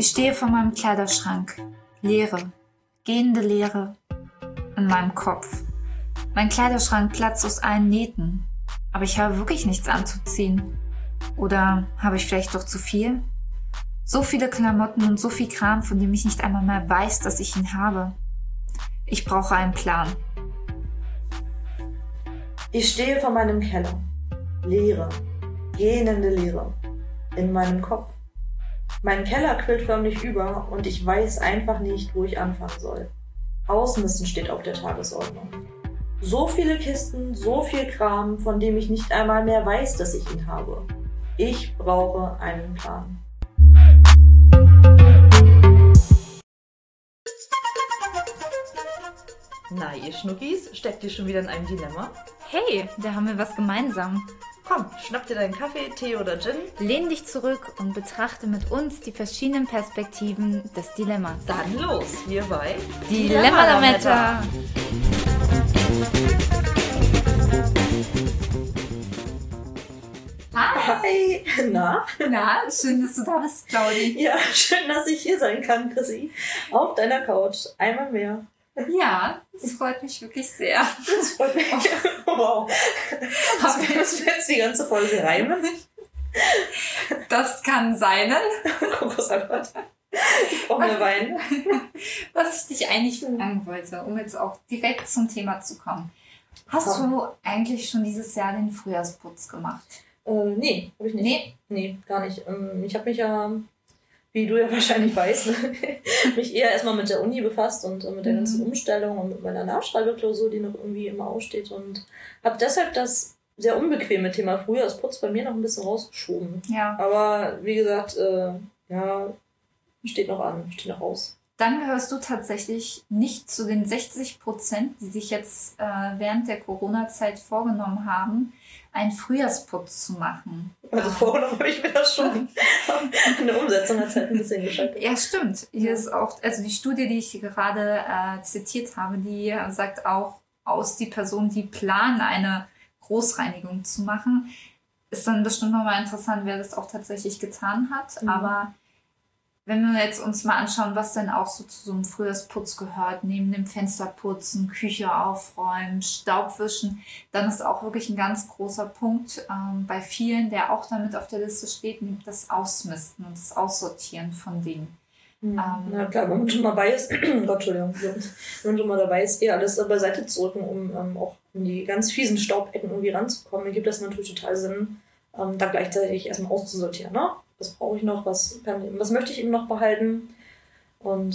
Ich stehe vor meinem Kleiderschrank. Leere, gehende Leere in meinem Kopf. Mein Kleiderschrank platzt aus allen Nähten. Aber ich habe wirklich nichts anzuziehen. Oder habe ich vielleicht doch zu viel? So viele Klamotten und so viel Kram, von dem ich nicht einmal mehr weiß, dass ich ihn habe. Ich brauche einen Plan. Ich stehe vor meinem Keller. Leere, gähnende Leere in meinem Kopf. Mein Keller quillt förmlich über und ich weiß einfach nicht, wo ich anfangen soll. Ausmisten steht auf der Tagesordnung. So viele Kisten, so viel Kram, von dem ich nicht einmal mehr weiß, dass ich ihn habe. Ich brauche einen Plan. Na, ihr Schnuckis, steckt ihr schon wieder in einem Dilemma? Hey, da haben wir was gemeinsam. Komm, schnapp dir deinen Kaffee, Tee oder Gin. Lehn dich zurück und betrachte mit uns die verschiedenen Perspektiven des Dilemmas. Dann los, wir bei Dilemma-Lametta. Hi! Na? Na, schön, dass du da bist, Claudi. Ja, schön, dass ich hier sein kann, Chrissy. Auf deiner Couch. Einmal mehr. Ja, das freut mich wirklich sehr. Das freut mich. Wow. Das wird jetzt die ganze Folge reimen. Das kann sein. Kokossalat. Ich brauche mehr Wein. Was ich dich eigentlich fragen wollte, um jetzt auch direkt zum Thema zu kommen. Hast du eigentlich schon dieses Jahr den Frühjahrsputz gemacht? Nee, habe ich nicht. Nee, gar nicht. Ich habe mich ja, wie du ja wahrscheinlich weißt, mich eher erstmal mit der Uni befasst und mit der ganzen Umstellung und mit meiner Nachschreibeklausur, die noch irgendwie immer aussteht, und habe deshalb das sehr unbequeme Thema Frühjahrsputz bei mir noch ein bisschen rausgeschoben. Ja. Aber wie gesagt, ja, steht noch an, steht noch aus. Dann gehörst du tatsächlich nicht zu den 60%, die sich jetzt während der Corona-Zeit vorgenommen haben, einen Frühjahrsputz zu machen. Also vorgenommen habe ich mir das schon. In der Umsetzung hat es halt ein bisschen gescheitert. Ja, stimmt. Hier ist auch, also die Studie, die ich hier gerade zitiert habe, die sagt auch aus, die Person, die planen, eine Großreinigung zu machen, ist dann bestimmt nochmal interessant, wer das auch tatsächlich getan hat. Aber wenn wir jetzt uns mal anschauen, was denn auch so zu so einem Frühjahrsputz gehört, neben dem Fensterputzen, Küche aufräumen, Staubwischen, dann ist auch wirklich ein ganz großer Punkt bei vielen, der auch damit auf der Liste steht, nämlich das Ausmisten und das Aussortieren von Dingen. Na klar, wenn man schon dabei ist, Gott, Entschuldigung, wenn man schon mal dabei ist, alles beiseite zu rücken, um auch in die ganz fiesen Staubecken irgendwie ranzukommen, dann gibt das natürlich total Sinn, da gleichzeitig erstmal auszusortieren, ne? Was brauche ich noch, was möchte ich eben noch behalten? Und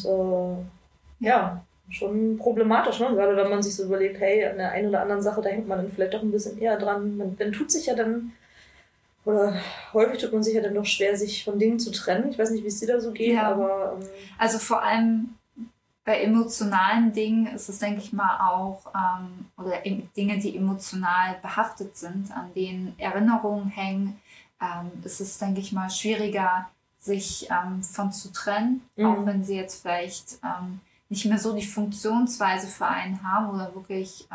ja, schon problematisch, ne? Gerade wenn man sich so überlegt, hey, an der einen oder anderen Sache, da hängt man dann vielleicht doch ein bisschen eher dran. Man tut sich ja dann, oder häufig tut man sich ja dann doch schwer, sich von Dingen zu trennen. Ich weiß nicht, wie es dir da so geht, aber... Also vor allem bei emotionalen Dingen ist es, denke ich mal, auch, oder Dinge, die emotional behaftet sind, an denen Erinnerungen hängen, ist es, denke ich mal, schwieriger, sich von zu trennen, auch wenn sie jetzt vielleicht nicht mehr so die Funktionsweise für einen haben oder wirklich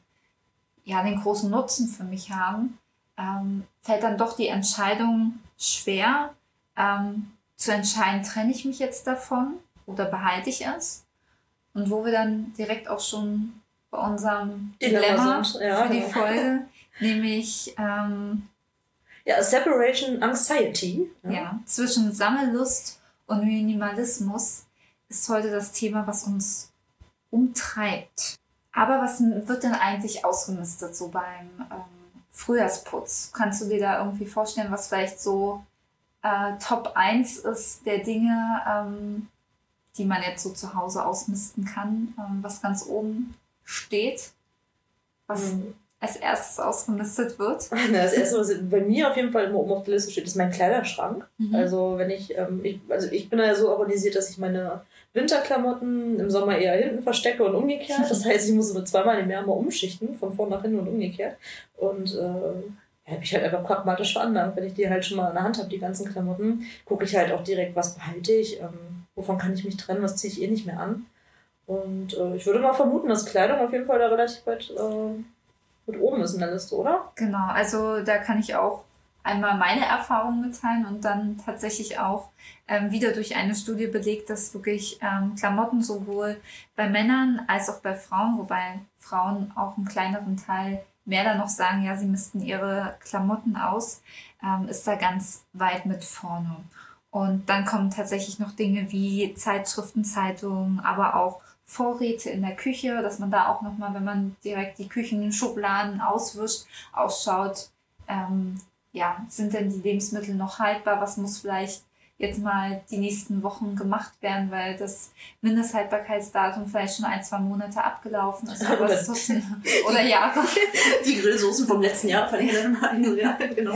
den großen Nutzen für mich haben, fällt dann doch die Entscheidung schwer, zu entscheiden, trenne ich mich jetzt davon oder behalte ich es? Und wo wir dann direkt auch schon bei unserem Dilemma für die Folge, nämlich... Separation Anxiety. Ja, zwischen Sammellust und Minimalismus ist heute das Thema, was uns umtreibt. Aber was wird denn eigentlich ausgemistet so beim Frühjahrsputz? Kannst du dir da irgendwie vorstellen, was vielleicht so Top 1 ist der Dinge, die man jetzt so zu Hause ausmisten kann, was ganz oben steht, was als erstes ausgemistet wird? Das erste, was bei mir auf jeden Fall immer oben auf der Liste steht, ist mein Kleiderschrank. Also wenn ich bin ja so organisiert, dass ich meine Winterklamotten im Sommer eher hinten verstecke und umgekehrt. Das heißt, ich muss so zweimal im Jahr mal umschichten, von vorn nach hinten und umgekehrt. Und habe ich halt einfach pragmatisch veranlagt. Wenn ich die halt schon mal in der Hand habe, die ganzen Klamotten, gucke ich halt auch direkt, was behalte ich, wovon kann ich mich trennen, was ziehe ich nicht mehr an. Und ich würde mal vermuten, dass Kleidung auf jeden Fall da relativ weit mit oben ist in der Liste, oder? Genau, also da kann ich auch einmal meine Erfahrungen mitteilen und dann tatsächlich auch wieder durch eine Studie belegt, dass wirklich Klamotten sowohl bei Männern als auch bei Frauen, wobei Frauen auch einen kleineren Teil mehr dann noch sagen, ja, sie missten ihre Klamotten aus, ist da ganz weit mit vorne. Und dann kommen tatsächlich noch Dinge wie Zeitschriften, Zeitungen, aber auch Vorräte in der Küche, dass man da auch nochmal, wenn man direkt die Küchenschubladen auswischt, ausschaut, sind denn die Lebensmittel noch haltbar? Was muss vielleicht jetzt mal die nächsten Wochen gemacht werden, weil das Mindesthaltbarkeitsdatum vielleicht schon 1-2 Monate abgelaufen ist. Aber oder Jahre. Die Grillsoßen vom letzten Jahr fand ich dann mal genau.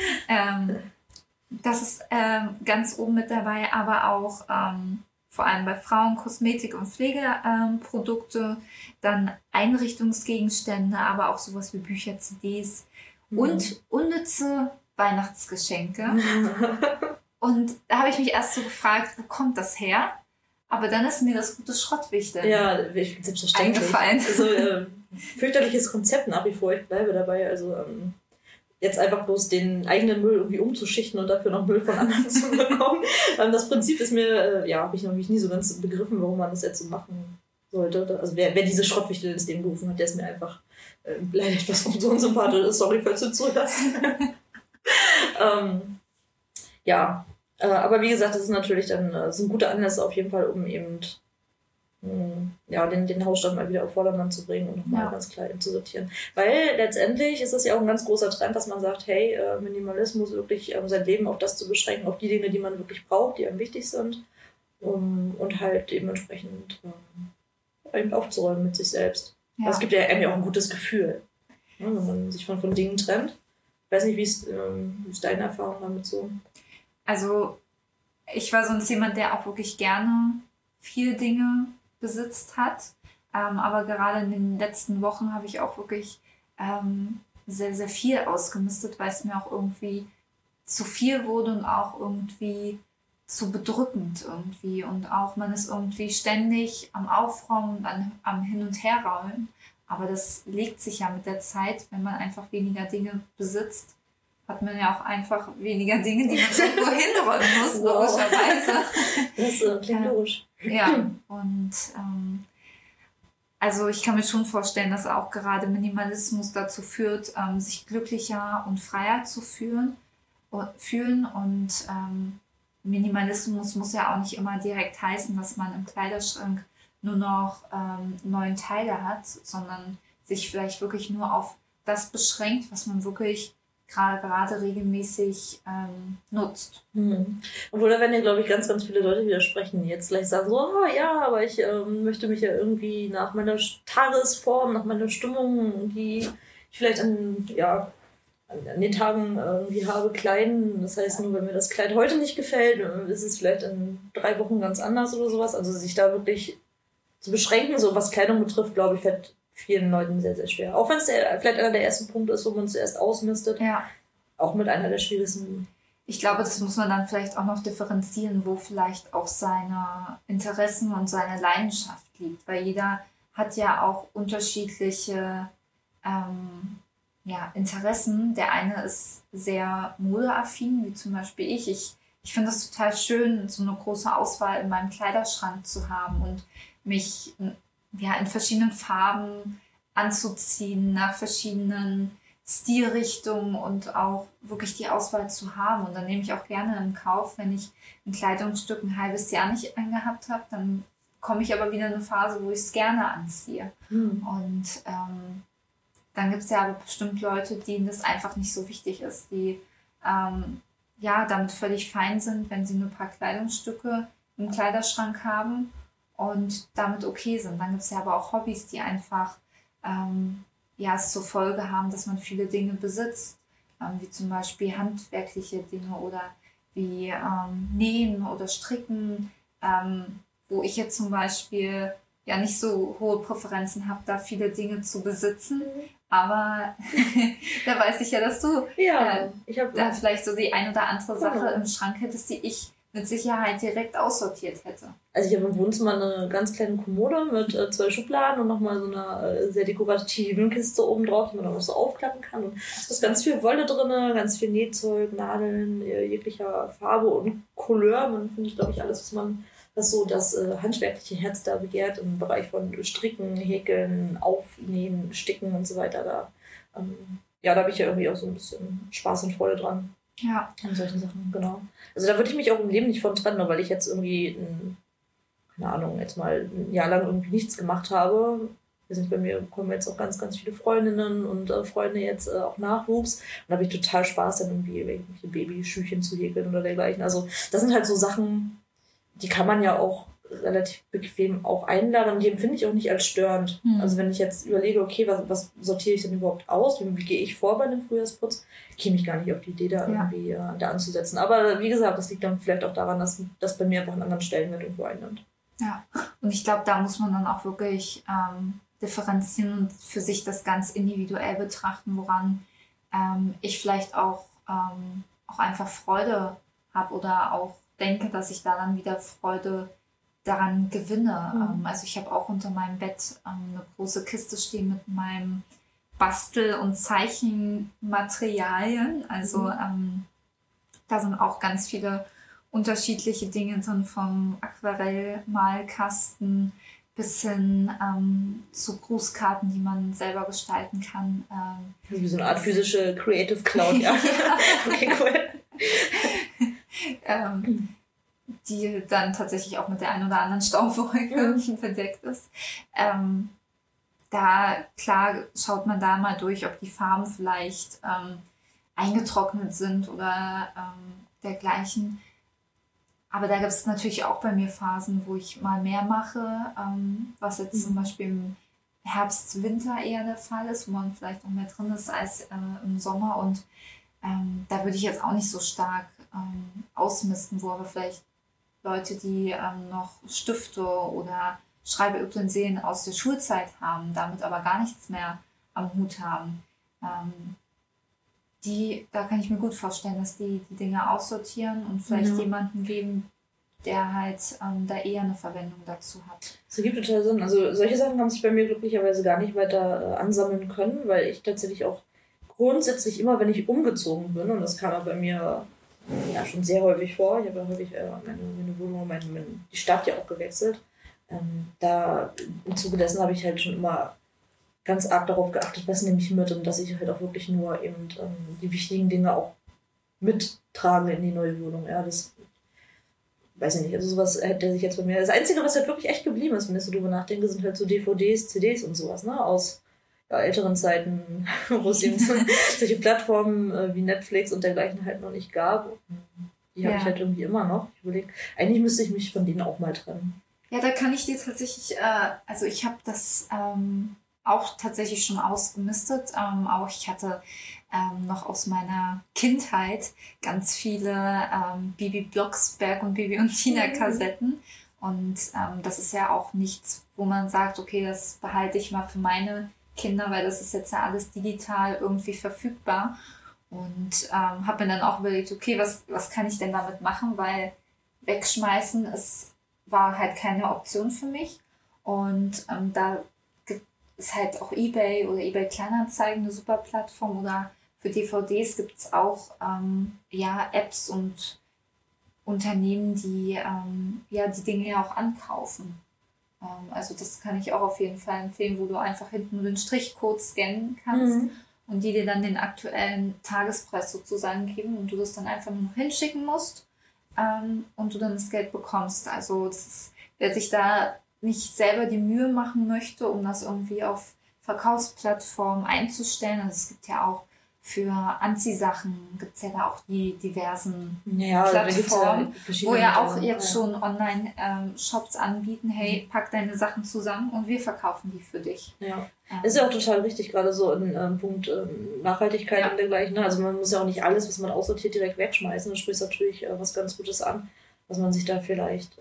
Das ist ganz oben mit dabei, aber auch vor allem bei Frauen Kosmetik- und Pflegeprodukte, dann Einrichtungsgegenstände, aber auch sowas wie Bücher, CDs und unnütze Weihnachtsgeschenke. Und da habe ich mich erst so gefragt, wo kommt das her? Aber dann ist mir das gute Schrottwichteln selbstverständlich eingefallen. Also fürchterliches Konzept nach wie vor, ich bleibe dabei. Also jetzt einfach bloß den eigenen Müll irgendwie umzuschichten und dafür noch Müll von anderen zu bekommen. Das Prinzip ist mir, habe ich noch nie so ganz begriffen, warum man das jetzt so machen sollte. Also wer diese Schrottwichtel ins Leben gerufen hat, der ist mir einfach leider etwas unsympathisch. Sorry, falls du zuhörst. Aber wie gesagt, das ist natürlich dann so ein guter Anlass auf jeden Fall, um eben den Hausstand mal wieder auf Vordermann zu bringen und nochmal ganz klar zu sortieren. Weil letztendlich ist es ja auch ein ganz großer Trend, dass man sagt, hey, Minimalismus wirklich sein Leben auf das zu beschränken, auf die Dinge, die man wirklich braucht, die einem wichtig sind, und halt dementsprechend eben aufzuräumen mit sich selbst. Ja. Es gibt ja einem ja auch ein gutes Gefühl, wenn man sich von Dingen trennt. Ich weiß nicht, wie ist deine Erfahrung damit so? Also ich war sonst jemand, der auch wirklich gerne viele Dinge besitzt hat. Aber gerade in den letzten Wochen habe ich auch wirklich sehr, sehr viel ausgemistet, weil es mir auch irgendwie zu viel wurde und auch irgendwie zu bedrückend irgendwie. Und auch man ist irgendwie ständig am Aufräumen und am Hin- und Herräumen. Aber das legt sich ja mit der Zeit, wenn man einfach weniger Dinge besitzt, hat man ja auch einfach weniger Dinge, die man irgendwo hinräumen muss, logischerweise. Das klingt logisch. Ja, und also ich kann mir schon vorstellen, dass auch gerade Minimalismus dazu führt, sich glücklicher und freier zu fühlen. Und Minimalismus muss ja auch nicht immer direkt heißen, dass man im Kleiderschrank nur noch 9 Teile hat, sondern sich vielleicht wirklich nur auf das beschränkt, was man wirklich gerade regelmäßig nutzt. Obwohl, da werden ja, glaube ich, ganz, ganz viele Leute widersprechen, die jetzt gleich sagen, so, aber ich möchte mich ja irgendwie nach meiner Tagesform, nach meiner Stimmung, die ich vielleicht an den Tagen irgendwie habe, kleiden. Das heißt, nur wenn mir das Kleid heute nicht gefällt, ist es vielleicht in 3 Wochen ganz anders oder sowas. Also sich da wirklich zu beschränken, so was Kleidung betrifft, glaube ich, fällt vielen Leuten sehr, sehr schwer. Auch wenn es vielleicht einer der ersten Punkte ist, wo man zuerst ausmistet. Ja. Auch mit einer der schwierigsten. Ich glaube, das muss man dann vielleicht auch noch differenzieren, wo vielleicht auch seine Interessen und seine Leidenschaft liegt. Weil jeder hat ja auch unterschiedliche Interessen. Der eine ist sehr modeaffin, wie zum Beispiel ich. Ich finde es total schön, so eine große Auswahl in meinem Kleiderschrank zu haben und mich in verschiedenen Farben anzuziehen, nach verschiedenen Stilrichtungen und auch wirklich die Auswahl zu haben. Und dann nehme ich auch gerne in Kauf, wenn ich ein Kleidungsstück ein halbes Jahr nicht angehabt habe, dann komme ich aber wieder in eine Phase, wo ich es gerne anziehe. Und dann gibt es ja aber bestimmt Leute, denen das einfach nicht so wichtig ist, die damit völlig fein sind, wenn sie nur ein paar Kleidungsstücke im Kleiderschrank haben und damit okay sind. Dann gibt es ja aber auch Hobbys, die einfach es zur Folge haben, dass man viele Dinge besitzt, wie zum Beispiel handwerkliche Dinge oder wie Nähen oder Stricken, wo ich jetzt zum Beispiel nicht so hohe Präferenzen habe, da viele Dinge zu besitzen. Aber da weiß ich ja, dass du ich hab da vielleicht so die ein oder andere Sache im Schrank hättest, die ich mit Sicherheit direkt aussortiert hätte. Also ich habe im Wohnzimmer eine ganz kleine Kommode mit 2 Schubladen und nochmal so eine sehr dekorative Kiste oben drauf, die man dann auch so aufklappen kann. Und da ist ganz viel Wolle drin, ganz viel Nähzeug, Nadeln, jeglicher Farbe und Couleur. Man findet, glaube ich, alles, was so das handwerkliche Herz da begehrt, im Bereich von Stricken, Häkeln, Aufnähen, Sticken und so weiter. Da habe ich ja irgendwie auch so ein bisschen Spaß und Freude dran. Ja. An solchen Sachen, genau. Also da würde ich mich auch im Leben nicht von trennen, weil ich jetzt irgendwie, keine Ahnung, jetzt mal ein Jahr lang irgendwie nichts gemacht habe. Bei mir kommen jetzt auch ganz, ganz viele Freundinnen und Freunde jetzt auch Nachwuchs. Und da habe ich total Spaß, dann irgendwie irgendwelche Babyschüchchen zu häkeln oder dergleichen. Also das sind halt so Sachen, die kann man ja auch relativ bequem auch einladen und die empfinde ich auch nicht als störend. Also wenn ich jetzt überlege, okay, was sortiere ich denn überhaupt aus? Wie gehe ich vor bei einem Frühjahrsputz? Käme ich gar nicht auf die Idee, da irgendwie da anzusetzen. Aber wie gesagt, das liegt dann vielleicht auch daran, dass das bei mir einfach einen anderen Stellenwert irgendwo einnimmt. Ja, und ich glaube, da muss man dann auch wirklich differenzieren und für sich das ganz individuell betrachten, woran ich vielleicht auch einfach Freude habe oder auch denke, dass ich da dann wieder Freude daran gewinne. Also ich habe auch unter meinem Bett eine große Kiste stehen mit meinem Bastel- und Zeichenmaterialien. Also da sind auch ganz viele unterschiedliche Dinge drin, vom Aquarellmalkasten bis hin zu Grußkarten, die man selber gestalten kann. Wie so eine Art physische Creative Cloud, ja. Okay, cool. Die dann tatsächlich auch mit der einen oder anderen Staubwolke verdeckt ist. Da, klar, schaut man da mal durch, ob die Farben vielleicht eingetrocknet sind oder dergleichen. Aber da gibt es natürlich auch bei mir Phasen, wo ich mal mehr mache, was jetzt zum Beispiel im Herbst, Winter eher der Fall ist, wo man vielleicht noch mehr drin ist als im Sommer. Und da würde ich jetzt auch nicht so stark ausmisten, wo aber vielleicht Leute, die noch Stifte oder Schreibeutensilien aus der Schulzeit haben, damit aber gar nichts mehr am Hut haben. Da kann ich mir gut vorstellen, dass die Dinge aussortieren und vielleicht jemanden geben, der halt da eher eine Verwendung dazu hat. Das ergibt total Sinn. Also solche Sachen haben sich bei mir glücklicherweise gar nicht weiter ansammeln können, weil ich tatsächlich auch grundsätzlich immer, wenn ich umgezogen bin, und das kam ja bei mir schon sehr häufig vor, ich habe ja häufig meine Wohnung, die Stadt ja auch gewechselt, da im Zuge dessen habe ich halt schon immer ganz arg darauf geachtet, was nehme ich mit und dass ich halt auch wirklich nur eben die wichtigen Dinge auch mittrage in die neue Wohnung. Ja, das weiß ich nicht, also sowas hätte sich jetzt bei mir... Das Einzige, was halt wirklich echt geblieben ist, wenn ich so drüber nachdenke, sind halt so DVDs, CDs und sowas, ne, aus älteren Zeiten, wo es eben solche Plattformen wie Netflix und dergleichen halt noch nicht gab. Die habe ich halt irgendwie immer noch. Ich überlege, eigentlich müsste ich mich von denen auch mal trennen. Ja, da kann ich dir tatsächlich, also ich habe das auch tatsächlich schon ausgemistet. Auch ich hatte noch aus meiner Kindheit ganz viele Bibi Blocksberg und Bibi und Tina Kassetten. Und das ist ja auch nichts, wo man sagt, okay, das behalte ich mal für meine Kinder, weil das ist jetzt ja alles digital irgendwie verfügbar. Und habe mir dann auch überlegt, okay, was kann ich denn damit machen, weil wegschmeißen war halt keine Option für mich. Und da ist halt auch eBay oder eBay Kleinanzeigen eine super Plattform, oder für DVDs gibt es auch Apps und Unternehmen, die die Dinge ja auch ankaufen. Also das kann ich auch auf jeden Fall empfehlen, wo du einfach hinten nur den Strichcode scannen kannst und die dir dann den aktuellen Tagespreis sozusagen geben und du das dann einfach nur noch hinschicken musst und du dann das Geld bekommst. Also wer sich da nicht selber die Mühe machen möchte, um das irgendwie auf Verkaufsplattformen einzustellen, also es gibt ja auch für Anziehsachen gibt es ja da auch die diversen Plattformen, wo ja auch jetzt schon Online-Shops anbieten, hey, pack deine Sachen zusammen und wir verkaufen die für dich. Ja, ist ja auch total richtig, gerade so in Punkt Nachhaltigkeit und dergleichen. Also man muss ja auch nicht alles, was man aussortiert, direkt wegschmeißen. Du sprichst natürlich was ganz Gutes an, was man sich da vielleicht...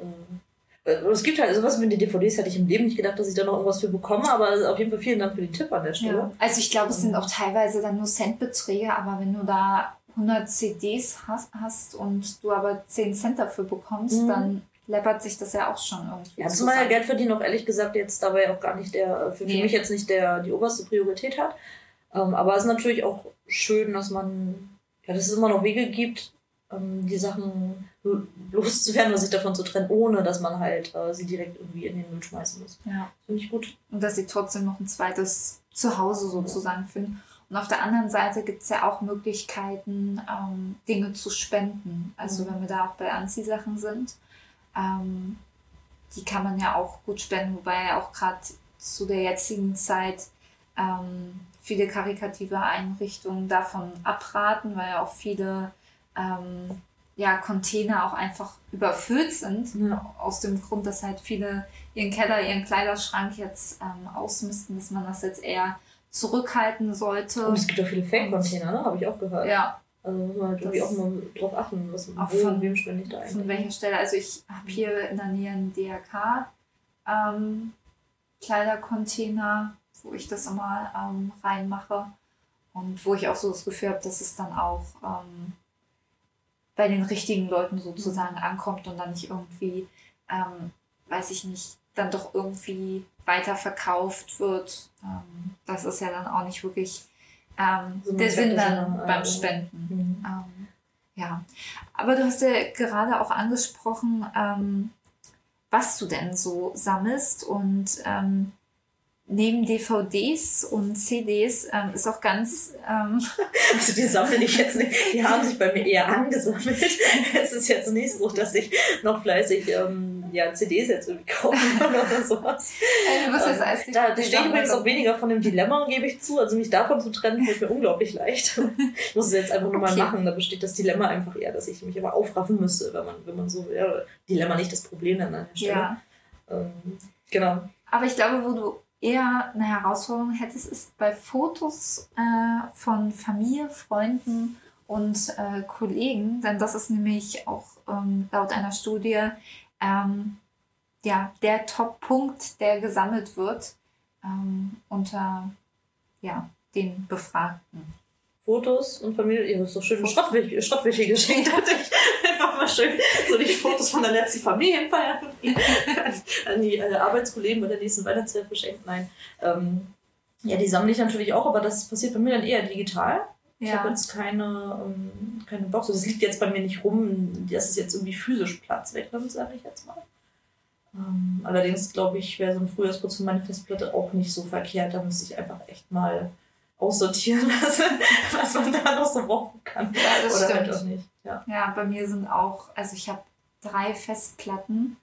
es gibt halt sowas mit den DVDs, hätte ich im Leben nicht gedacht, dass ich da noch irgendwas für bekomme, aber auf jeden Fall vielen Dank für den Tipp an der Stelle. Ja. Also ich glaube, es sind auch teilweise dann nur Centbeträge, aber wenn du da 100 CDs hast und du aber 10 Cent dafür bekommst, dann läppert sich das ja auch schon irgendwie. Ja, zumal ja Geld verdienen auch ehrlich gesagt jetzt dabei auch gar nicht für mich jetzt nicht die oberste Priorität hat. Aber es ist natürlich auch schön, dass dass es immer noch Wege gibt, die Sachen loszuwerden oder sich davon zu trennen, ohne dass man halt sie direkt irgendwie in den Müll schmeißen muss. Ja. Finde ich gut. Und dass sie trotzdem noch ein zweites Zuhause sozusagen finden. Und auf der anderen Seite gibt es ja auch Möglichkeiten, Dinge zu spenden. Also wenn wir da auch bei Anziehsachen sind, die kann man ja auch gut spenden, wobei ja auch gerade zu der jetzigen Zeit viele karitative Einrichtungen davon abraten, weil ja auch viele Container auch einfach überfüllt sind, aus dem Grund, dass halt viele ihren Keller, ihren Kleiderschrank jetzt ausmisten, dass man das jetzt eher zurückhalten sollte. Und es gibt auch viele Fake-Container, ne? Habe ich auch gehört. Ja. Also muss man halt irgendwie auch mal drauf achten, wem spende ich da eigentlich. Von welcher Stelle? Also ich habe hier in der Nähe einen DRK Kleidercontainer, wo ich das immer reinmache und wo ich auch so das Gefühl habe, dass es dann auch bei den richtigen Leuten sozusagen ankommt und dann nicht irgendwie, weiß ich nicht, dann doch irgendwie weiterverkauft wird. Das ist ja dann auch nicht wirklich so der Sinn dann beim Spenden. Ja, aber du hast ja gerade auch angesprochen, was du denn so sammelst und neben DVDs und CDs ist auch ganz... Also die sammle ich jetzt nicht, die haben sich bei mir eher angesammelt. Es ist jetzt nicht so, dass ich noch fleißig CDs jetzt irgendwie kaufen oder sowas. Da steht übrigens auch weniger von dem Dilemma, gebe ich zu. Also mich davon zu trennen, fällt mir unglaublich leicht. Ich muss es jetzt einfach nur mal machen. Da besteht das Dilemma einfach eher, dass ich mich aber aufraffen müsste, wenn man so will. Dilemma nicht das Problem dann an der Stelle. Ja. Genau. Aber ich glaube, wo du eher eine Herausforderung hättest, ist bei Fotos von Familie, Freunden und Kollegen, denn das ist nämlich auch laut einer Studie der Top-Punkt, der gesammelt wird unter den Befragten. Fotos und Familie, ihr habt so schön Schrottwäsche geschenkt, hatte ich einfach mal schön so die Fotos von der letzten Familienfeier an die Arbeitskollegen bei der nächsten Weihnachtszeit verschenkt. Nein. Die sammle ich natürlich auch, aber das passiert bei mir dann eher digital. Ich habe jetzt keine Box. Das liegt jetzt bei mir nicht rum, dass es jetzt irgendwie physisch Platz wegnimmt, sage ich jetzt mal. Allerdings glaube ich, wäre so ein Frühjahrsputz für meine Festplatte auch nicht so verkehrt. Da müsste ich einfach echt mal aussortieren, was man da noch so brauchen kann. Ja, das oder stimmt. halt auch nicht. Ja, bei mir sind auch, also ich habe 3 Festplatten,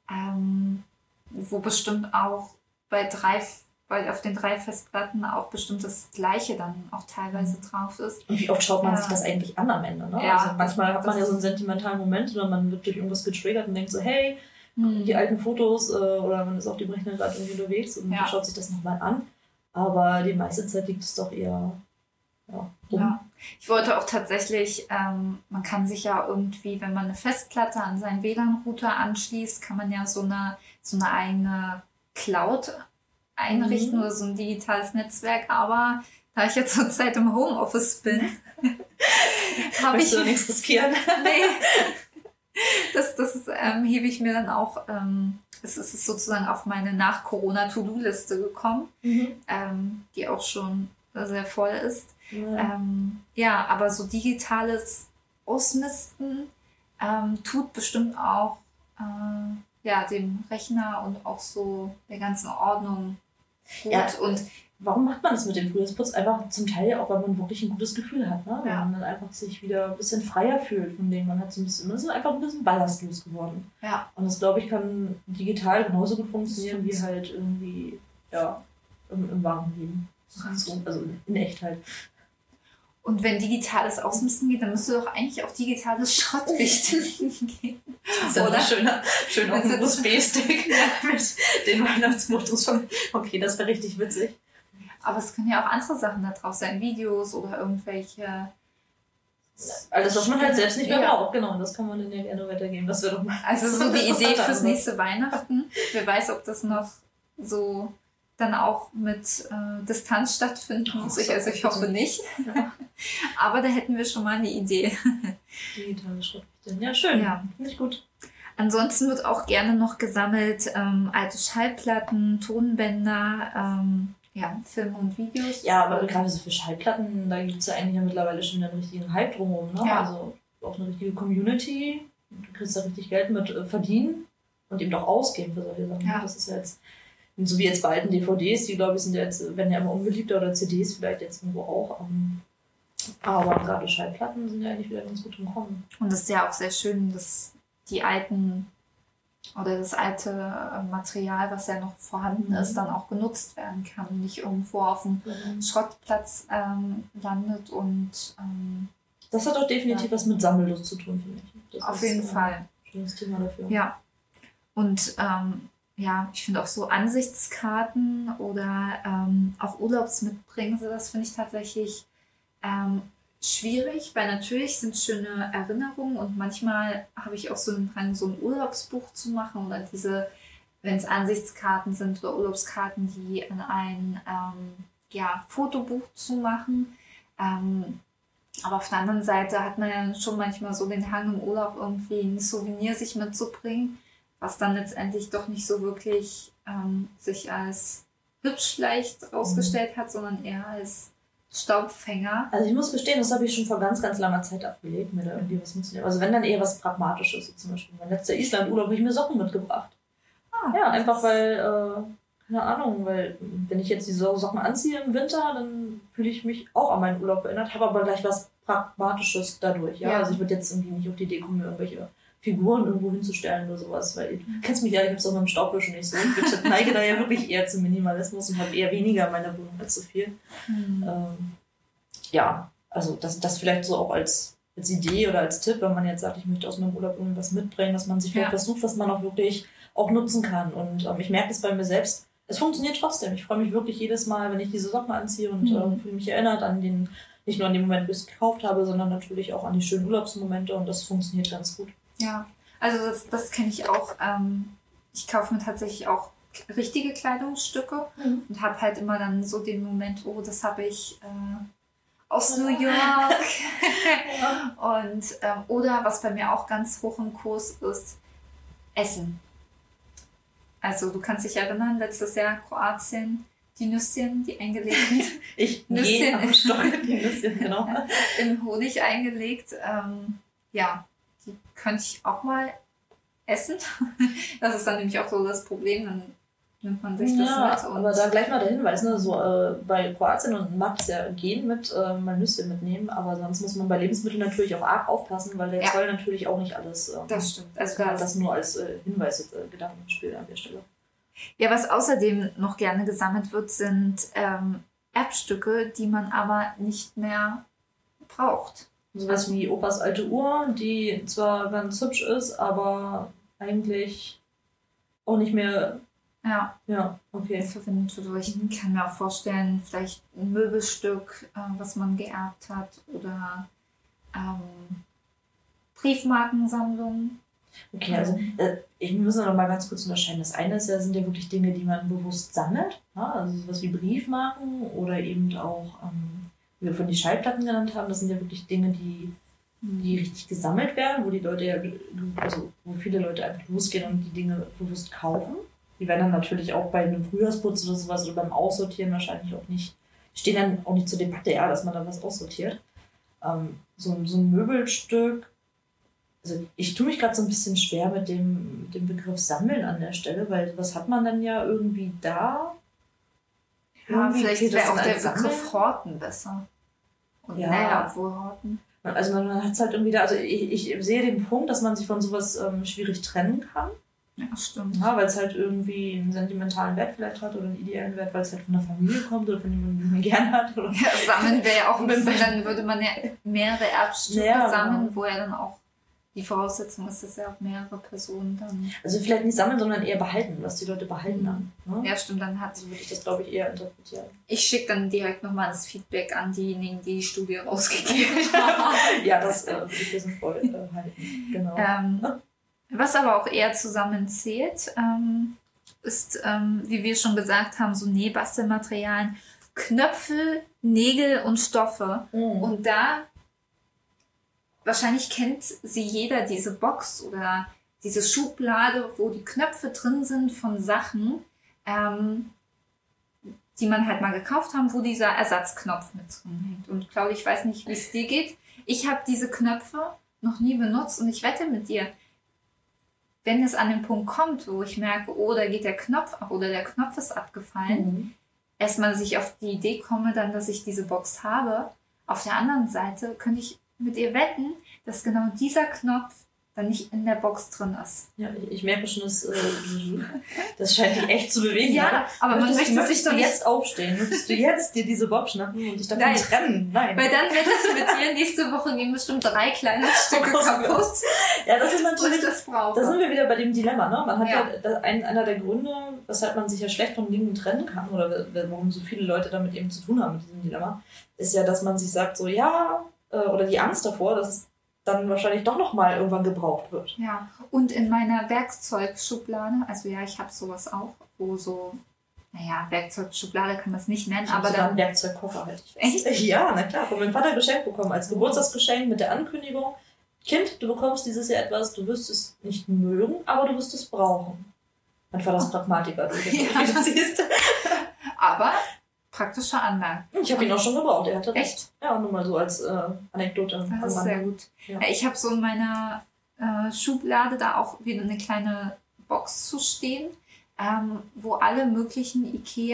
wo bestimmt auch weil auf den 3 Festplatten auch bestimmt das Gleiche dann auch teilweise drauf ist. Und wie oft schaut man sich das eigentlich an am Ende? Ne? Ja, also manchmal hat man ja so einen sentimentalen Moment oder man wird durch irgendwas getriggert und denkt so, hey, die alten Fotos oder man ist auf dem Rechner gerade irgendwie unterwegs und schaut sich das nochmal an. Aber die meiste Zeit liegt es doch eher rum. Ja. Ich wollte auch tatsächlich, man kann sich ja irgendwie, wenn man eine Festplatte an seinen WLAN-Router anschließt, kann man ja so eine eigene Cloud einrichten oder so ein digitales Netzwerk. Aber da ich jetzt zurzeit im Homeoffice bin, habe ich... Möchtest du nichts riskieren? Nee. Das hebe ich mir dann auch... Es ist sozusagen auf meine Nach-Corona-To-Do-Liste gekommen, die auch schon sehr voll ist. Aber so digitales Ausmisten tut bestimmt auch dem Rechner und auch so der ganzen Ordnung gut. Ja, und warum macht man das mit dem Frühjahrsputz? Einfach zum Teil auch, weil man wirklich ein gutes Gefühl hat. Ne? Weil man dann einfach sich wieder ein bisschen freier fühlt von dem. Man ist einfach ein bisschen ballastlos geworden. Ja. Und das, glaube ich, kann digital genauso gut funktionieren wie halt irgendwie im wahren Leben. So, also in Echtheit. Und wenn digitales Ausmisten geht, dann müsste doch eigentlich auch digitales Schrottwichteln gehen. Das ist ja ein schöner auf dem USB-Stick mit den Weihnachtsmodus von, okay, das wäre richtig witzig. Aber es können ja auch andere Sachen da drauf sein, Videos oder irgendwelche... Alles, was man halt selbst nicht mehr braucht, genau, das kann man dann ja gerne weitergeben. Das wäre doch mal... Also so die Idee fürs nächste Weihnachten. Wer weiß, ob das noch so dann auch mit Distanz stattfinden muss. Ich hoffe nicht. Ja. Aber da hätten wir schon mal eine Idee. Digitale Schriften. Ja, schön. Ja. Finde ich gut. Ansonsten wird auch gerne noch gesammelt alte Schallplatten, Tonbänder, Filme und Videos. Ja, aber gerade so für Schallplatten, da gibt es ja eigentlich ja mittlerweile schon einen richtigen Hype drumherum. Ne? Ja. Also auch eine richtige Community. Du kriegst da richtig Geld mit verdienen und eben auch ausgeben für solche Sachen. Ja. Das ist ja jetzt, so wie jetzt bei alten DVDs, die glaube ich sind ja jetzt, werden ja immer unbeliebter, oder CDs vielleicht jetzt irgendwo auch. Aber gerade Schallplatten sind ja eigentlich wieder ganz gut im Kommen. Und das ist ja auch sehr schön, dass die alten oder das alte Material, was ja noch vorhanden ist, dann auch genutzt werden kann und nicht irgendwo auf dem Schrottplatz landet. Und das hat auch definitiv was mit Sammellust zu tun, finde ich. Das auf ist, jeden Fall. Schönes Thema dafür. Ja. Und ich finde auch so Ansichtskarten oder auch Urlaubsmitbringsel, das finde ich tatsächlich schwierig, weil natürlich sind schöne Erinnerungen und manchmal habe ich auch so einen Drang, so ein Urlaubsbuch zu machen oder wenn es Ansichtskarten sind oder Urlaubskarten, die an ein Fotobuch zu machen. Aber auf der anderen Seite hat man ja schon manchmal so den Hang im Urlaub irgendwie ein Souvenir sich mitzubringen, was dann letztendlich doch nicht so wirklich sich als hübsch vielleicht ausgestellt hat, sondern eher als Staubfänger. Also ich muss gestehen, das habe ich schon vor ganz, ganz langer Zeit abgelegt, mir da irgendwie was mitzunehmen. Also wenn dann eher was Pragmatisches, so zum Beispiel mein letzter Island-Urlaub habe ich mir Socken mitgebracht. Ja, einfach weil, keine Ahnung, weil wenn ich jetzt diese Socken anziehe im Winter, dann fühle ich mich auch an meinen Urlaub erinnert, habe aber gleich was Pragmatisches dadurch. Ja? Also ich würde jetzt irgendwie nicht auf die Idee kommen, mir irgendwelche Figuren irgendwo hinzustellen oder sowas, weil du kennst mich ja, ich habe es auch mit dem Staubwischen nicht so. Ich neige da ja wirklich eher zum Minimalismus und habe eher weniger in meiner Wohnung als zu viel. Also das vielleicht so auch als Idee oder als Tipp, wenn man jetzt sagt, ich möchte aus meinem Urlaub irgendwas mitbringen, dass man sich vielleicht was sucht, was man auch wirklich auch nutzen kann. Und ich merke es bei mir selbst, es funktioniert trotzdem. Ich freue mich wirklich jedes Mal, wenn ich diese Socken anziehe und fühle mich erinnert an nicht nur an den Moment, wo ich es gekauft habe, sondern natürlich auch an die schönen Urlaubsmomente und das funktioniert ganz gut. Ja, also das kenne ich auch. Ich kaufe mir tatsächlich auch richtige Kleidungsstücke und habe halt immer dann so den Moment, oh, das habe ich aus New York. Und oder was bei mir auch ganz hoch im Kurs ist, Essen. Also du kannst dich erinnern, letztes Jahr Kroatien, die Nüsschen, die eingelegten Nüsschen am Stock, die Nüsschen, genau. in Honig eingelegt. Die könnte ich auch mal essen. Das ist dann nämlich auch so das Problem, dann nimmt man sich das mit. Aber da gleich mal der Hinweis, ne? So, bei Kroatien und mag es ja gehen mit mal Nüsse mitnehmen, aber sonst muss man bei Lebensmitteln natürlich auch arg aufpassen, weil der Zoll natürlich auch nicht alles. Das stimmt. Also das nur als Hinweis jetzt gedacht spielt an der Stelle. Ja, was außerdem noch gerne gesammelt wird, sind Erbstücke, die man aber nicht mehr braucht. Sowas wie Opas alte Uhr, die zwar ganz hübsch ist, aber eigentlich auch nicht mehr. Ja, okay. Verwendet wird. Ich kann mir auch vorstellen, vielleicht ein Möbelstück, was man geerbt hat, oder Briefmarkensammlung. Okay, also ich muss noch mal ganz kurz unterscheiden. Das eine sind ja wirklich Dinge, die man bewusst sammelt. Ja? Also sowas wie Briefmarken oder eben auch, wie wir von die Schallplatten genannt haben, das sind ja wirklich Dinge, die richtig gesammelt werden, wo die Leute wo viele Leute einfach losgehen und die Dinge bewusst kaufen. Die werden dann natürlich auch bei einem Frühjahrsputz oder sowas oder beim Aussortieren wahrscheinlich auch nicht, stehen dann auch nicht zur Debatte, dass man da was aussortiert. So ein Möbelstück, also ich tue mich gerade so ein bisschen schwer mit dem Begriff Sammeln an der Stelle, weil was hat man dann ja irgendwie da? Ja, vielleicht wäre auch der Begriff Horten besser. Und obwohl Horten. Also man hat es halt irgendwie da, also ich sehe den Punkt, dass man sich von sowas schwierig trennen kann. Ja, stimmt. Ja, weil es halt irgendwie einen sentimentalen Wert vielleicht hat oder einen ideellen Wert, weil es halt von der Familie kommt oder von jemandem, den man gern hat. Oder ja, sammeln wäre ja auch ein bisschen, dann würde man ja mehrere Erbstücke sammeln, wo ja dann auch die Voraussetzung ist, dass ja auch mehrere Personen dann... Also vielleicht nicht sammeln, sondern eher behalten, was die Leute behalten haben. Ne? Ja, stimmt, dann so würde ich das, glaube ich, eher interpretieren. Ich schicke dann direkt nochmal das Feedback an diejenigen, die die Studie rausgegeben haben. Ja, das würde ich für sinnvoll halten. Genau. Was aber auch eher zusammenzählt, ist, wie wir schon gesagt haben, so Nähbastelmaterialien, Knöpfe, Nägel und Stoffe. Und da, wahrscheinlich kennt sie jeder, diese Box oder diese Schublade, wo die Knöpfe drin sind von Sachen, die man halt mal gekauft haben, wo dieser Ersatzknopf mit drin hängt. Und Claudia, ich weiß nicht, wie es dir geht. Ich habe diese Knöpfe noch nie benutzt und ich wette mit dir, wenn es an den Punkt kommt, wo ich merke, oh, da geht der Knopf ab oder der Knopf ist abgefallen, erstmal, dass ich auf die Idee komme, dann, dass ich diese Box habe. Auf der anderen Seite könnte ich mit ihr wetten, dass genau dieser Knopf dann nicht in der Box drin ist. Ja, ich merke schon, das scheint dich echt zu bewegen. Ja, oder? aber man möchte sich doch nicht jetzt aufstehen. Möchtest du jetzt dir diese Box schnappen und dich davon trennen? Nein. Weil dann werde ich mit dir nächste Woche gehen bestimmt 3 kleine Stücke kaputt. Ja, das ist natürlich, das brauche. Da sind wir wieder bei dem Dilemma. Ne? Man hat einer der Gründe, weshalb man sich ja schlecht von Dingen trennen kann oder warum so viele Leute damit eben zu tun haben mit diesem Dilemma, ist ja, dass man sich sagt so, ja, oder die Angst davor, dass es dann wahrscheinlich doch nochmal irgendwann gebraucht wird. Ja, und in meiner Werkzeugschublade, also ja, ich habe sowas auch, wo so, naja, Werkzeugschublade kann man es nicht nennen, aber dann... einen Werkzeugkoffer halt. Echt? Ja, na klar, von meinem Vater geschenkt bekommen, als Geburtstagsgeschenk mit der Ankündigung, Kind, du bekommst dieses Jahr etwas, du wirst es nicht mögen, aber du wirst es brauchen. Mein Vater ist Pragmatiker, wie du siehst. Aber praktische Anlage. Ich habe ihn auch schon gebraucht, er hatte recht. Echt? Ja, nur mal so als Anekdote. Das ist sehr gut. Ja. Ich habe so in meiner Schublade da auch wieder eine kleine Box zu stehen, wo alle möglichen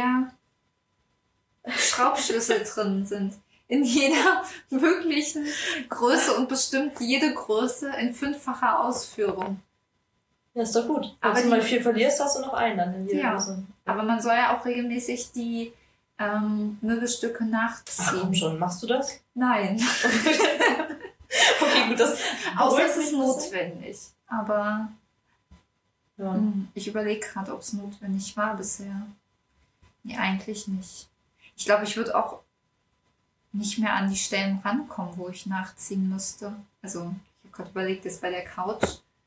IKEA-Schraubschlüssel drin sind. In jeder möglichen Größe und bestimmt jede Größe in 5-facher Ausführung. Ja, ist doch gut. Wenn aber du mal 4 verlierst, hast du noch einen dann in jeder Größe. Aber man soll ja auch regelmäßig die Möbelstücke nachziehen. Ach komm schon, machst du das? Nein. Okay, gut, das außer es ist notwendig. Aber ja. Ich überlege gerade, ob es notwendig war bisher. Nee, eigentlich nicht. Ich glaube, ich würde auch nicht mehr an die Stellen rankommen, wo ich nachziehen müsste. Also, ich habe gerade überlegt, ist bei der Couch.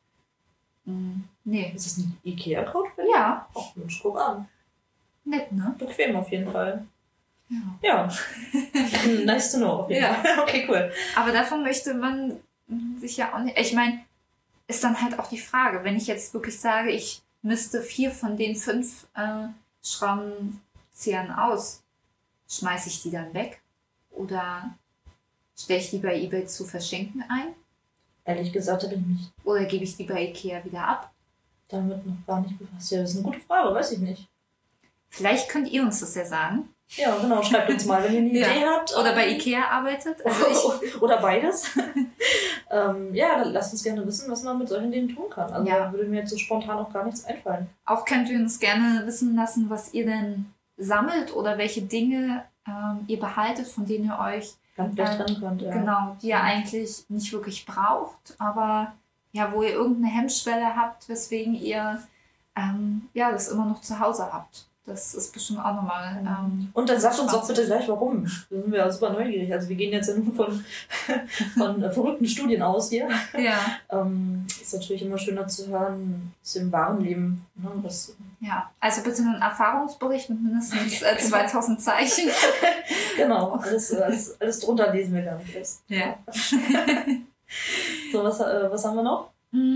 Nee. Ist das ein Ikea-Couch? Ja. Ach Mensch, guck an. Nett, ne? Bequem auf jeden Fall. Ja. Nice to know. Auf jeden Fall. Okay, cool. Aber davon möchte man sich ja auch nicht... Ich meine, ist dann halt auch die Frage, wenn ich jetzt wirklich sage, ich misste 4 von den 5 Schraubenziehern aus, schmeiße ich die dann weg? Oder stelle ich die bei eBay zu verschenken ein? Ehrlich gesagt habe ich mich Oder gebe ich die bei Ikea wieder ab? damit noch gar nicht befasst. Ja, das ist eine gute Frage, weiß ich nicht. Vielleicht könnt ihr uns das ja sagen. Ja, genau. Schreibt uns mal, wenn ihr eine Idee habt. Oder bei Ikea arbeitet. Also oder beides. Ja, dann lasst uns gerne wissen, was man mit solchen Dingen tun kann. Also da würde mir jetzt so spontan auch gar nichts einfallen. Auch könnt ihr uns gerne wissen lassen, was ihr denn sammelt oder welche Dinge ihr behaltet, von denen ihr euch ganz vielleicht trennen könnt. Ja. Genau, die ihr eigentlich nicht wirklich braucht, aber ja, wo ihr irgendeine Hemmschwelle habt, weswegen ihr das immer noch zu Hause habt. Das ist bestimmt auch nochmal. Und dann sagt uns auch bitte gleich, warum. Da sind wir ja super neugierig. Also wir gehen jetzt ja nur von verrückten Studien aus hier. Ja. Ist natürlich immer schöner zu hören, aus dem wahren Leben. Ne, ja, also bitte einen Erfahrungsbericht mit mindestens 2000 Zeichen. Genau, alles drunter lesen wir gar nicht erst. Ja. So, was haben wir noch?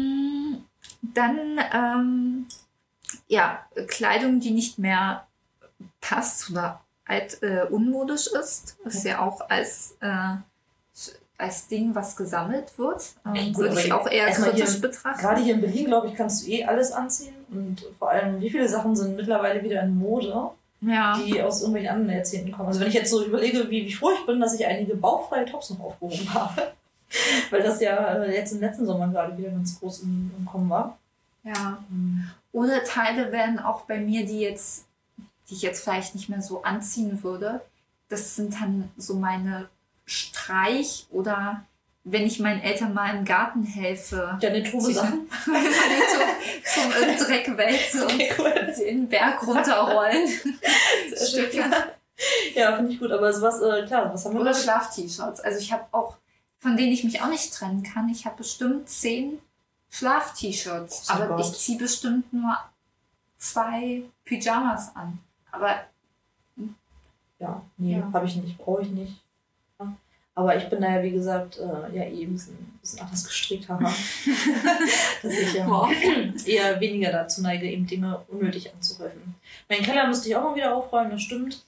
Dann Kleidung, die nicht mehr passt oder unmodisch ist ja auch als Ding, was gesammelt wird. Würde ich auch eher kritisch betrachten. Gerade hier in Berlin, glaube ich, kannst du alles anziehen. Und vor allem, wie viele Sachen sind mittlerweile wieder in Mode, die aus irgendwelchen anderen Jahrzehnten kommen. Also wenn ich jetzt so überlege, wie froh ich bin, dass ich einige bauchfreie Tops noch aufgehoben habe. Weil das ja jetzt im letzten Sommer gerade wieder ganz groß im Kommen war. Ja. Oder Teile werden auch bei mir, die ich jetzt vielleicht nicht mehr so anziehen würde. Das sind dann so meine Streich- oder wenn ich meinen Eltern mal im Garten helfe. Deine Tobe-Sachen? zum Dreck wälze und den Berg runterrollen. Stücke. Ja, finde ich gut. Aber was haben wir? Oder Schlaf-T-Shirts. Also ich habe auch, von denen ich mich auch nicht trennen kann, ich habe bestimmt 10 Schlaf-T-Shirts. Aber ich ziehe bestimmt nur 2 Pyjamas an. Aber Ja, nee, Ja. habe ich nicht, brauche ich nicht. Ja. Aber ich bin da ja, wie gesagt, ja ein bisschen anders gestrickt, haha. Dass ich Wow. eher weniger dazu neige, eben Dinge unnötig anzuhäufen. Meinen Keller müsste ich auch mal wieder aufräumen, das stimmt.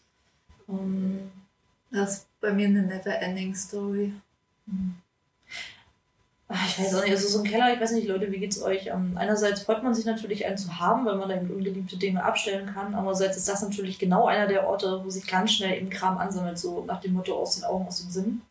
das ist bei mir eine never-ending Story. Ich weiß auch nicht, also so ein Keller, ich weiß nicht, Leute, wie geht's euch? Einerseits freut man sich natürlich, einen zu haben, weil man da eben ungeliebte Dinge abstellen kann. Andererseits ist das natürlich genau einer der Orte, wo sich ganz schnell eben Kram ansammelt, so nach dem Motto aus den Augen, aus dem Sinn.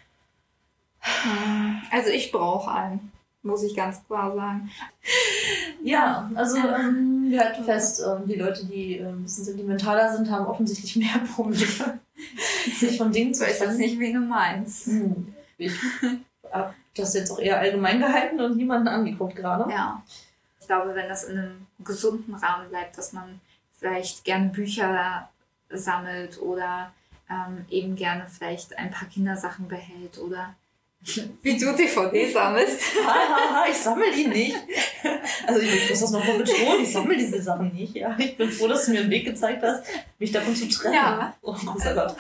Also ich brauche einen, muss ich ganz klar sagen. Ja, also wir halten fest, die Leute, die ein bisschen sentimentaler sind, haben offensichtlich mehr Probleme, sich von Dingen zu Ich weiß jetzt trennen. nicht, wen du meinst. Ich habe das jetzt auch eher allgemein gehalten und niemanden angeguckt gerade. Ja. Ich glaube, wenn das in einem gesunden Rahmen bleibt, dass man vielleicht gerne Bücher sammelt oder eben gerne vielleicht ein paar Kindersachen behält oder wie du DVD sammelst. Ich sammle die nicht. Also ich muss das nochmal betonen, ich sammle diese Sachen nicht. Ja, ich bin froh, dass du mir einen Weg gezeigt hast, mich davon zu trennen. Ja. Oh, großer Gott.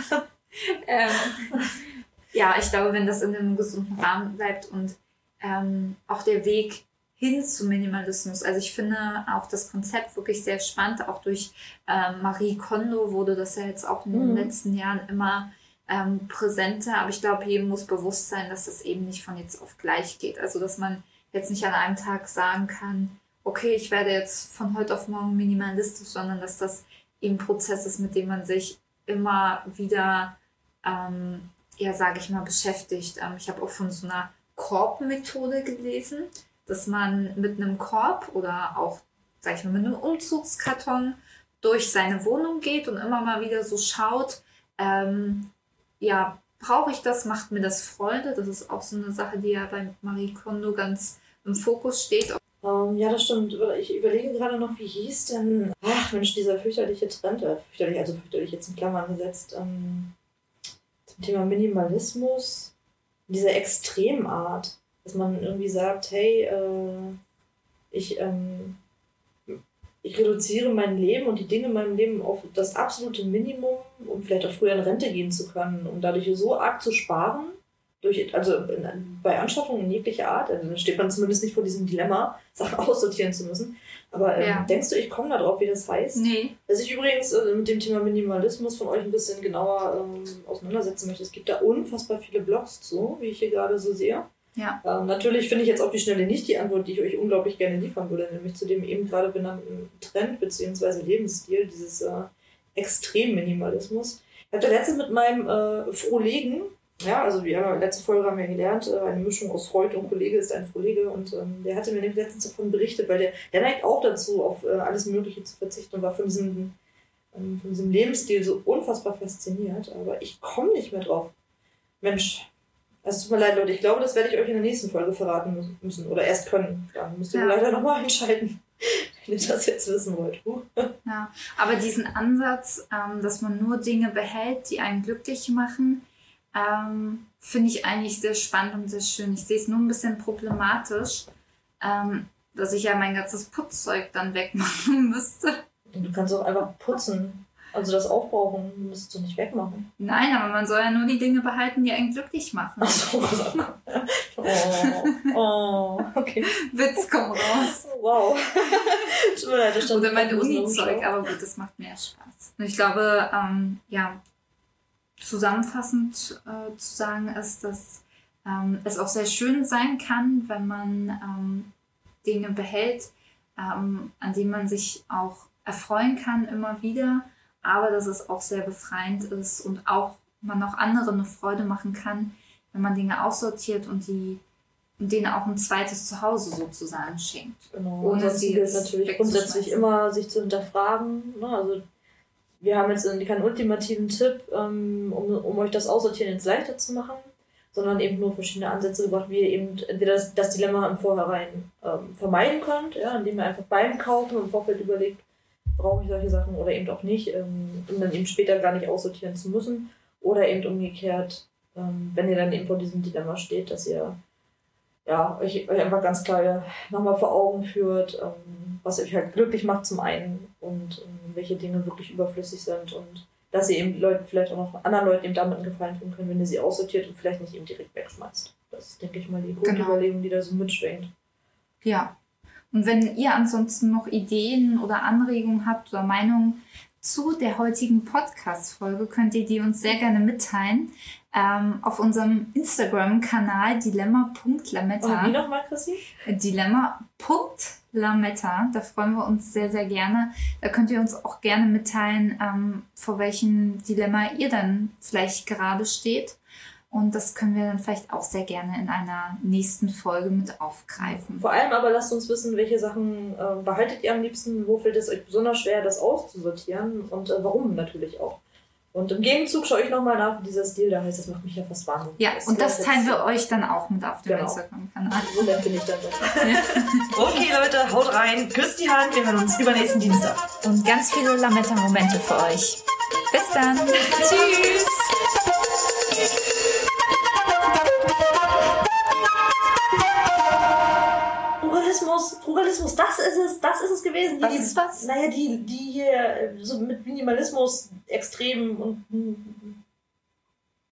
Ja, ich glaube, wenn das in einem gesunden Rahmen bleibt und auch der Weg hin zum Minimalismus. Also ich finde auch das Konzept wirklich sehr spannend. Auch durch Marie Kondo wurde das ja jetzt auch in den letzten Jahren immer präsenter. Aber ich glaube, jedem muss bewusst sein, dass das eben nicht von jetzt auf gleich geht. Also dass man jetzt nicht an einem Tag sagen kann, okay, ich werde jetzt von heute auf morgen minimalistisch, sondern dass das eben ein Prozess ist, mit dem man sich immer wieder, ja, sage ich mal, beschäftigt. Ich habe auch von so einer Korbmethode gelesen, dass man mit einem Korb oder auch, sag ich mal, mit einem Umzugskarton durch seine Wohnung geht und immer mal wieder so schaut, ja, brauche ich das, macht mir das Freude? Das ist auch so eine Sache, die ja bei Marie Kondo ganz im Fokus steht. Ja, das stimmt. Ich überlege gerade noch, wie hieß denn, ach Mensch, dieser fürchterliche Trend, fürchterlich jetzt in Klammern gesetzt, zum Thema Minimalismus, diese Extremart, dass man irgendwie sagt, hey, ich reduziere mein Leben und die Dinge in meinem Leben auf das absolute Minimum, um vielleicht auch früher in Rente gehen zu können, um dadurch so arg zu sparen, bei Anschaffungen in jeglicher Art, also da steht man zumindest nicht vor diesem Dilemma, Sachen aussortieren zu müssen. Aber Ja. denkst du, ich komme da drauf, wie das heißt? Nee. Dass ich übrigens mit dem Thema Minimalismus von euch ein bisschen genauer auseinandersetzen möchte. Es gibt da unfassbar viele Blogs zu, wie ich hier gerade so sehe. Ja. Natürlich finde ich jetzt auf die Schnelle nicht die Antwort, die ich euch unglaublich gerne liefern würde, nämlich zu dem eben gerade benannten Trend bzw. Lebensstil, dieses Extremminimalismus. Ich habe da letztens mit meinem Frohlegen, ja, also letzte Folge haben wir gelernt, eine Mischung aus Freund und Kollege ist ein Frohlege und der hatte mir nämlich letztens davon berichtet, weil der neigt auch dazu, auf alles Mögliche zu verzichten und war von diesem Lebensstil so unfassbar fasziniert, aber ich komme nicht mehr drauf. Mensch, es tut mir leid, Leute, ich glaube, das werde ich euch in der nächsten Folge verraten müssen oder erst können. Dann müsst ihr leider nochmal entscheiden, wenn ihr das jetzt wissen wollt. Ja, aber diesen Ansatz, dass man nur Dinge behält, die einen glücklich machen, finde ich eigentlich sehr spannend und sehr schön. Ich sehe es nur ein bisschen problematisch, dass ich ja mein ganzes Putzzeug dann wegmachen müsste. Und du kannst auch einfach putzen. Also das Aufbrauchen müsstest du nicht wegmachen. Nein, aber man soll ja nur die Dinge behalten, die einen glücklich machen. Ach so. Okay. Witz, komm raus. Wow. Tut mir leid, das stand Oder mein ein bisschen Uni-Zeug, umschau. aber gut, das macht mehr Spaß. Und ich glaube, ja, zusammenfassend zu sagen ist, dass es auch sehr schön sein kann, wenn man Dinge behält, an denen man sich auch erfreuen kann immer wieder, aber dass es auch sehr befreiend ist und auch man auch anderen eine Freude machen kann, wenn man Dinge aussortiert und denen auch ein zweites Zuhause sozusagen schenkt. Genau. Ohne Ansonsten sie gilt jetzt natürlich grundsätzlich wegzuschmeißen. immer, sich zu hinterfragen. Ne? Also wir haben jetzt keinen ultimativen Tipp, um euch das Aussortieren jetzt leichter zu machen, sondern eben nur verschiedene Ansätze gebracht, wie ihr eben entweder das Dilemma im Vorhinein vermeiden könnt, ja, indem ihr einfach beim Kaufen im Vorfeld überlegt, brauche ich solche Sachen oder eben auch nicht, um dann eben später gar nicht aussortieren zu müssen. Oder eben umgekehrt, wenn ihr dann eben vor diesem Dilemma steht, dass ihr euch einfach ganz klar nochmal vor Augen führt, was euch halt glücklich macht zum einen und welche Dinge wirklich überflüssig sind und dass ihr eben Leuten vielleicht auch noch anderen Leuten eben damit einen Gefallen tun könnt, wenn ihr sie aussortiert und vielleicht nicht eben direkt wegschmeißt. Das ist, denke ich mal, die Grundüberlegung, die da so mitschwingt. Ja. Und wenn ihr ansonsten noch Ideen oder Anregungen habt oder Meinungen zu der heutigen Podcast-Folge, könnt ihr die uns sehr gerne mitteilen. Auf unserem Instagram-Kanal dilemma.lametta. Wie nochmal, Chrissy? Dilemma.lametta. Da freuen wir uns sehr, sehr gerne. Da könnt ihr uns auch gerne mitteilen, vor welchem Dilemma ihr dann vielleicht gerade steht. Und das können wir dann vielleicht auch sehr gerne in einer nächsten Folge mit aufgreifen. Vor allem aber lasst uns wissen, welche Sachen behaltet ihr am liebsten, wo fällt es euch besonders schwer, das auszusortieren und warum natürlich auch. Und im Gegenzug schaue ich nochmal nach, wie dieser Stil da heißt. Das macht mich ja fast wahnsinnig. Ja, und das teilen wir euch dann auch mit auf dem Instagram-Kanal. So nett bin ich dann doch. Okay, Leute, haut rein, küsst die Hand, wir hören uns übernächsten Dienstag. Und ganz viele Lametta-Momente für euch. Bis dann. Tschüss. Frugalismus, das ist es gewesen. Was ist was? Naja, die hier so mit Minimalismus extrem und